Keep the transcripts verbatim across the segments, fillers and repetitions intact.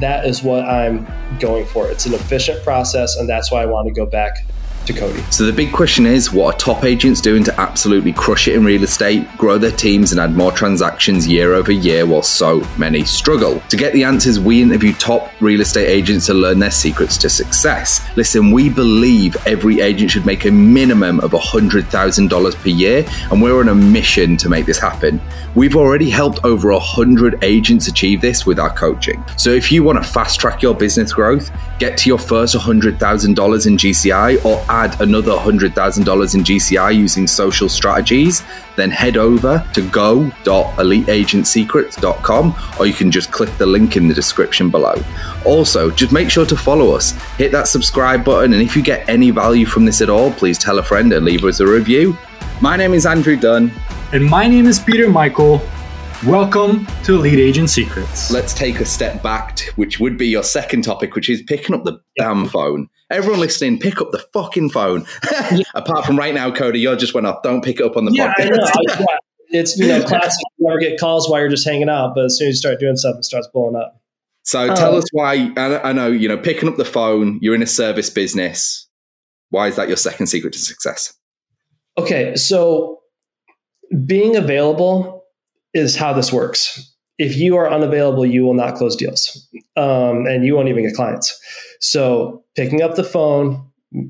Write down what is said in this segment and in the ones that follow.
that is what I'm going for. It's an efficient process, and that's why I want to go back to Cody. So the big question is, what are top agents doing to absolutely crush it in real estate, grow their teams and add more transactions year over year while so many struggle? To get the answers, we interview top real estate agents to learn their secrets to success. Listen, we believe every agent should make a minimum of one hundred thousand dollars per year, and we're on a mission to make this happen. We've already helped over one hundred agents achieve this with our coaching. So if you want to fast track your business growth, get to your first one hundred thousand dollars in G C I, or add another one hundred thousand dollars in G C I using social strategies, then head over to go dot elite agent secrets dot com, or you can just click the link in the description below. Also, just make sure to follow us, hit that subscribe button, and if you get any value from this at all, please tell a friend and leave us a review. My name is Andrew Dunn. And my name is Peter Michael. Welcome to Elite Agent Secrets. Let's take a step back, to, which would be your second topic, which is picking up the damn phone. Everyone listening, pick up the fucking phone. Yeah. Apart from right now, Cody, you just went off. Don't pick it up on the yeah, podcast. I know. I, yeah. It's, you know, classic. You never get calls while you're just hanging out, but as soon as you start doing stuff, it starts blowing up. So um, tell us why. I, I know, you know, picking up the phone, you're in a service business. Why is that your second secret to success? Okay, so being available is how this works. If you are unavailable, you will not close deals, um, and you won't even get clients. So picking up the phone,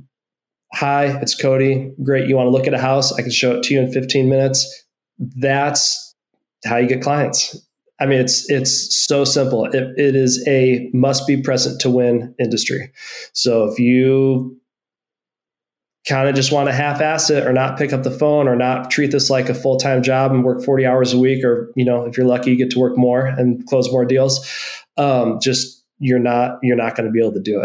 hi, it's Cody. Great, you want to look at a house? I can show it to you in fifteen minutes. That's how you get clients. I mean, it's it's so simple. It, it is a must be present to win industry. So if you kind of just want to half-ass it or not pick up the phone or not treat this like a full-time job and work forty hours a week, or, you know, if you're lucky, you get to work more and close more deals. Um, just, you're not, you're not going to be able to do it.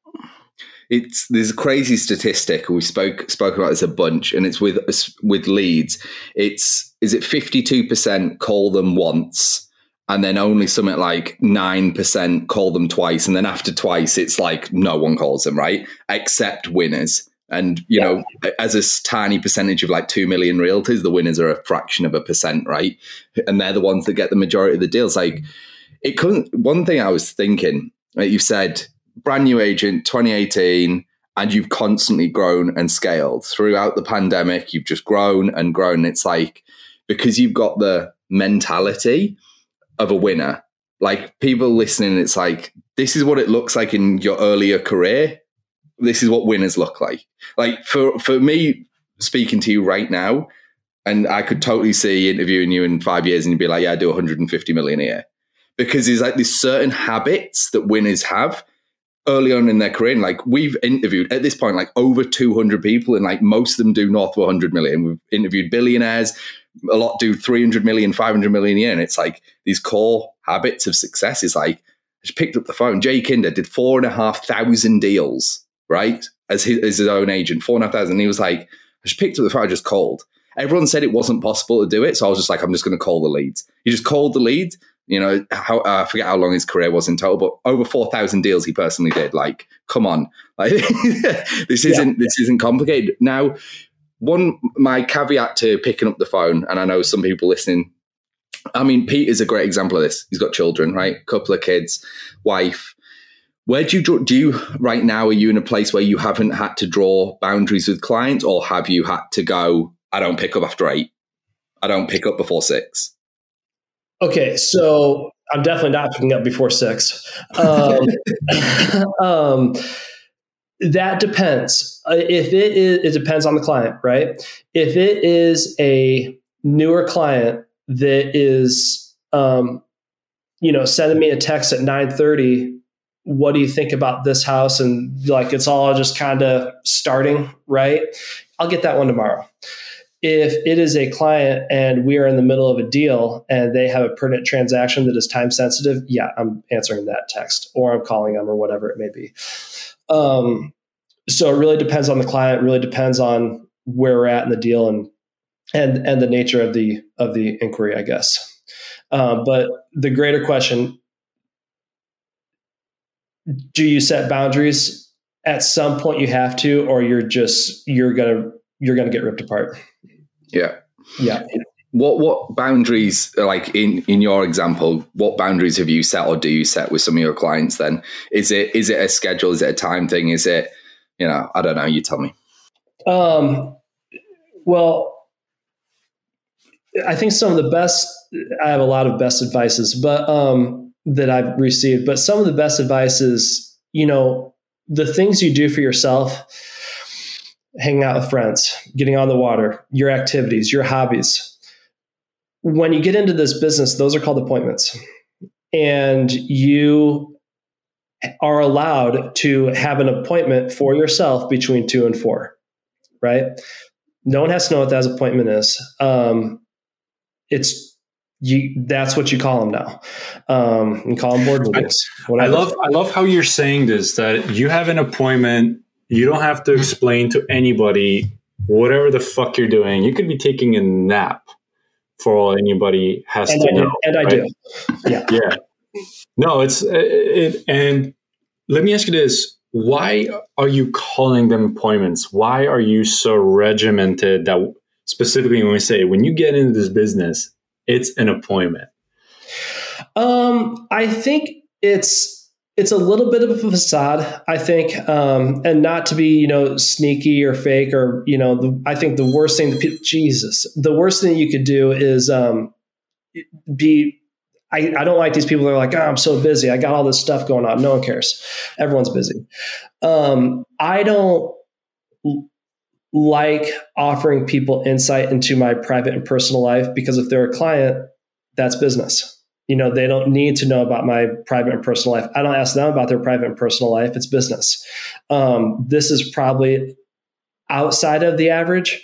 It's, there's a crazy statistic. We spoke, spoke about this a bunch, and it's with, with leads. It's, is it fifty-two percent call them once, and then only something like nine percent call them twice. And then after twice, it's like no one calls them, right? Except winners. And, you yeah. know, as a tiny percentage of like two million realtors, the winners are a fraction of a percent, right? And they're the ones that get the majority of the deals. Like, it couldn't, one thing I was thinking, like you said, brand new agent, twenty eighteen, and you've constantly grown and scaled throughout the pandemic. You've just grown and grown. It's like, because you've got the mentality of a winner, like people listening, it's like, this is what it looks like in your earlier career. This is what winners look like. Like for, for me, speaking to you right now, and I could totally see interviewing you in five years and you'd be like, yeah, I do one hundred fifty million a year. Because there's like these certain habits that winners have early on in their career. And like we've interviewed at this point, like over two hundred people, and like most of them do north of one hundred million. We've interviewed billionaires, a lot do three hundred million, five hundred million a year. And it's like these core habits of success is like, I just picked up the phone. Jay Kinder did four and a half thousand deals, right? As his, as his own agent, four and a half thousand. And he was like, I just picked up the phone, I just called. Everyone said it wasn't possible to do it. So I was just like, I'm just going to call the leads. He just called the leads. You know, how, uh, I forget how long his career was in total, but over four thousand deals he personally did. Like, come on. Like, this isn't, yeah. this isn't complicated. Now, one, my caveat to picking up the phone, and I know some people listening, I mean, Pete is a great example of this. He's got children, right? Couple of kids, wife. Where do you draw, do you, right now, are you in a place where you haven't had to draw boundaries with clients, or have you had to go, I don't pick up after eight. I don't pick up before six. Okay. So I'm definitely not picking up before six. Um, um, that depends. If it is, it depends on the client, right? If it is a newer client that is, um, you know, sending me a text at nine thirty, what do you think about this house? And like, it's all just kind of starting, right? I'll get that one tomorrow. If it is a client and we are in the middle of a deal and they have a pertinent transaction that is time sensitive, yeah, I'm answering that text, or I'm calling them, or whatever it may be. Um, so it really depends on the client, really depends on where we're at in the deal and and and the nature of the of the inquiry, I guess. Um, but the greater question, do you set boundaries? At some point you have to, or you're just, you're going to, you're going to get ripped apart. Yeah. Yeah. what what boundaries, like in in your example, what boundaries have you set or do you set with some of your clients? Then is it is it a schedule? Is it a time thing? Is it, you know, I don't know. You tell me. Um. Well, I think some of the best. I have a lot of best advices, but um, that I've received. But some of the best advice is, you know, the things you do for yourself. Hanging out with friends, getting on the water, your activities, your hobbies. When you get into this business, those are called appointments. And you are allowed to have an appointment for yourself between two and four, right? No one has to know what that appointment is. Um, it's you. That's what you call them now. Um, you call them board meetings. I love, I love how you're saying this, that you have an appointment. You don't have to explain to anybody whatever the fuck you're doing. You could be taking a nap for all anybody has and to I know. Do. And right? I do. Yeah. Yeah. No, it's, it, and let me ask you this. Why are you calling them appointments? Why are you so regimented that specifically when we say, when you get into this business, it's an appointment? Um, I think it's, It's a little bit of a facade, I think, um, and not to be, you know, sneaky or fake or, you know, the, I think the worst thing that people, Jesus, the worst thing you could do is um, be, I, I don't like these people that are like, oh, I'm so busy. I got all this stuff going on. No one cares. Everyone's busy. Um, I don't like offering people insight into my private and personal life because if they're a client, that's business. You know, they don't need to know about my private and personal life. I don't ask them about their private and personal life. It's business. Um, this is probably outside of the average.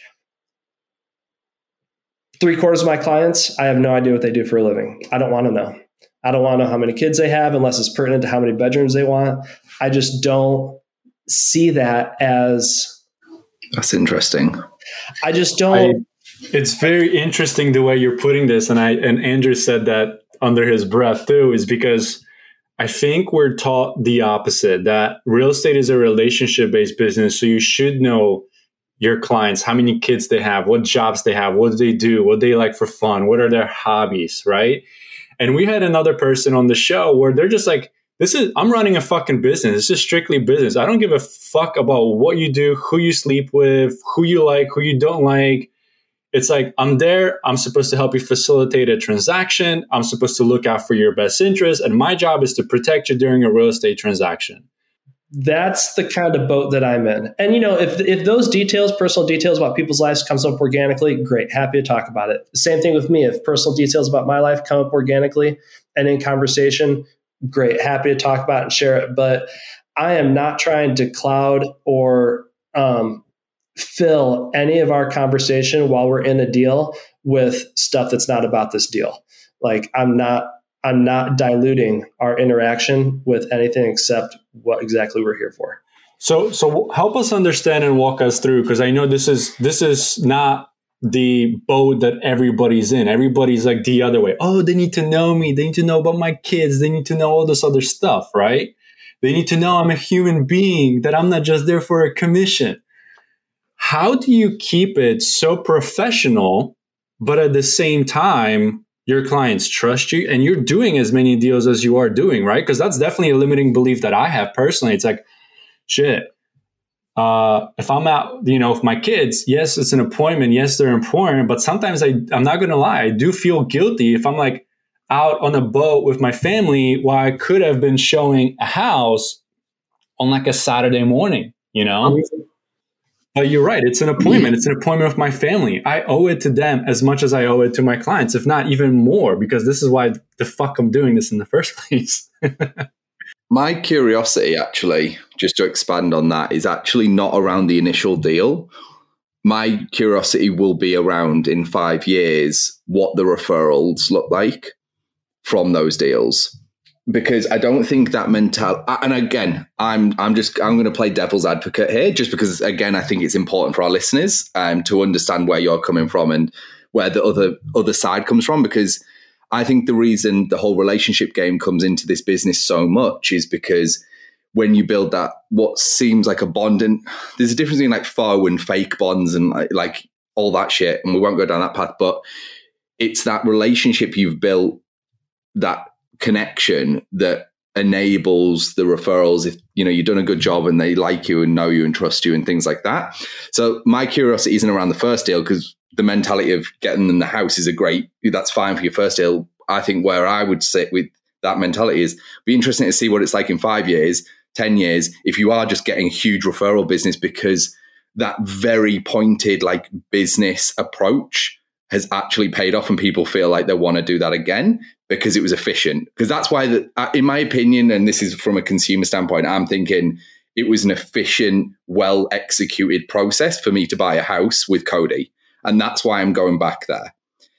Three quarters of my clients, I have no idea what they do for a living. I don't want to know. I don't want to know how many kids they have unless it's pertinent to how many bedrooms they want. I just don't see that as... That's interesting. I just don't... I, it's very interesting the way you're putting this. And I and Andrew said that under his breath too, is because I think we're taught the opposite, that real estate is a relationship-based business. So you should know your clients, how many kids they have, what jobs they have, what do they do, what they like for fun, what are their hobbies, right? And we had another person on the show where they're just like, this is, I'm running a fucking business. This is strictly business. I don't give a fuck about what you do, who you sleep with, who you like, who you don't like. It's like, I'm there. I'm supposed to help you facilitate a transaction. I'm supposed to look out for your best interest. And my job is to protect you during a real estate transaction. That's the kind of boat that I'm in. And, you know, if if those details, personal details about people's lives comes up organically, great. Happy to talk about it. Same thing with me. If personal details about my life come up organically and in conversation, great. Happy to talk about it and share it. But I am not trying to cloud or um, fill any of our conversation while we're in a deal with stuff that's not about this deal. Like I'm not, I'm not diluting our interaction with anything except what exactly we're here for. So, so help us understand and walk us through, because I know this is, this is not the boat that everybody's in. Everybody's like the other way. Oh, they need to know me. They need to know about my kids. They need to know all this other stuff, right? They need to know I'm a human being, that I'm not just there for a commission. How do you keep it so professional, but at the same time, your clients trust you and you're doing as many deals as you are doing, right? Because that's definitely a limiting belief that I have personally. It's like, shit, uh, if I'm out, you know, with my kids, yes, it's an appointment. Yes, they're important. But sometimes I, I'm not going to lie, I do feel guilty if I'm like out on a boat with my family while I could have been showing a house on like a Saturday morning, you know? Mm-hmm. But you're right. It's an appointment. It's an appointment with my family. I owe it to them as much as I owe it to my clients, if not even more, because this is why the fuck I'm doing this in the first place. My curiosity, actually, just to expand on that, is actually not around the initial deal. My curiosity will be around in five years what the referrals look like from those deals. Because I don't think that mental, and again, I'm I'm just I'm going to play devil's advocate here, just because again I think it's important for our listeners um, to understand where you're coming from and where the other other side comes from. Because I think the reason the whole relationship game comes into this business so much is because when you build that what seems like a bond, and there's a difference between like faux and fake bonds and like, like all that shit, and we won't go down that path, but it's that relationship you've built, that connection that enables the referrals. If you know you've done a good job and they like you and know you and trust you and things like that. So my curiosity isn't around the first deal, because the mentality of getting them the house is a great, that's fine for your first deal. I think where I would sit with that mentality is be interesting to see what it's like in five years, ten years, if you are just getting huge referral business, because that very pointed like business approach has actually paid off and people feel like they want to do that again because it was efficient. Because that's why, the, in my opinion, and this is from a consumer standpoint, I'm thinking it was an efficient, well executed process for me to buy a house with Cody. And that's why I'm going back there.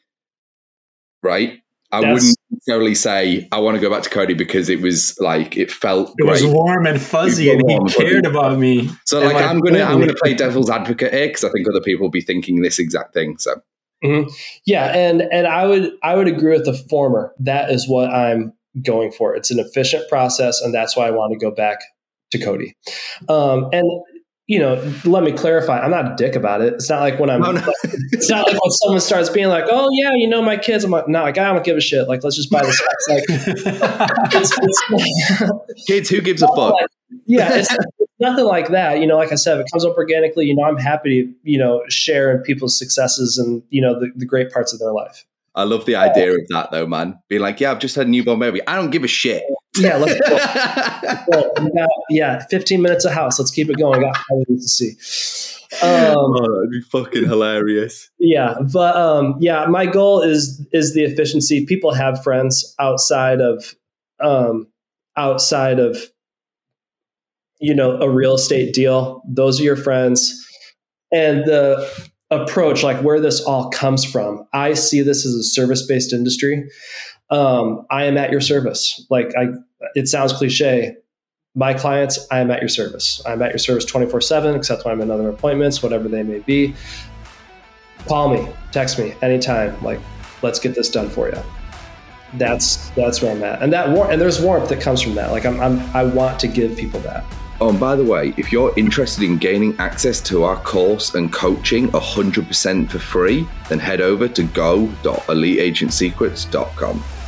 Right? I that's, wouldn't necessarily say I want to go back to Cody because it was like, it felt It great. was warm and fuzzy and he cared about me. So like, I'm going to, I'm going to play devil's advocate here because I think other people will be thinking this exact thing. So. Mm-hmm. Yeah. And, and I would, I would agree with the former. That is what I'm going for. It's an efficient process. And that's why I want to go back to Cody. Um, and, you know, let me clarify. I'm not a dick about it. It's not like when I'm, no, no. Like, it's not like when someone starts being like, oh yeah, you know, my kids. I'm like, no, like, I don't give a shit. Like, let's just buy this house. Like, it's, it's, kids, who gives a fuck? Like, yeah. It's, nothing like that. You know, like I said, if it comes up organically, you know, I'm happy to, you know, share in people's successes and, you know, the, the great parts of their life. I love the idea uh, of that though, man. Being like, yeah, I've just had a newborn baby. I don't give a shit. Yeah. Let's go. Let's go. Yeah. fifteen minutes a house. Let's keep it going. I got to see. Um, oh, that'd be fucking hilarious. Yeah. But um, yeah, my goal is, is the efficiency. People have friends outside of, um, outside of, you know, a real estate deal. Those are your friends. And the approach, like where this all comes from, I see this as a service-based industry. Um, I am at your service. Like I, it sounds cliche. My clients, I am at your service. I'm at your service twenty-four seven, except when I'm in other appointments, whatever they may be. Call me, text me anytime. Like, let's get this done for you. That's, that's where I'm at. And that war- and there's warmth that comes from that. Like I'm, I'm, I want to give people that. Oh, and by the way, if you're interested in gaining access to our course and coaching one hundred percent for free, then head over to go dot elite agent secrets dot com.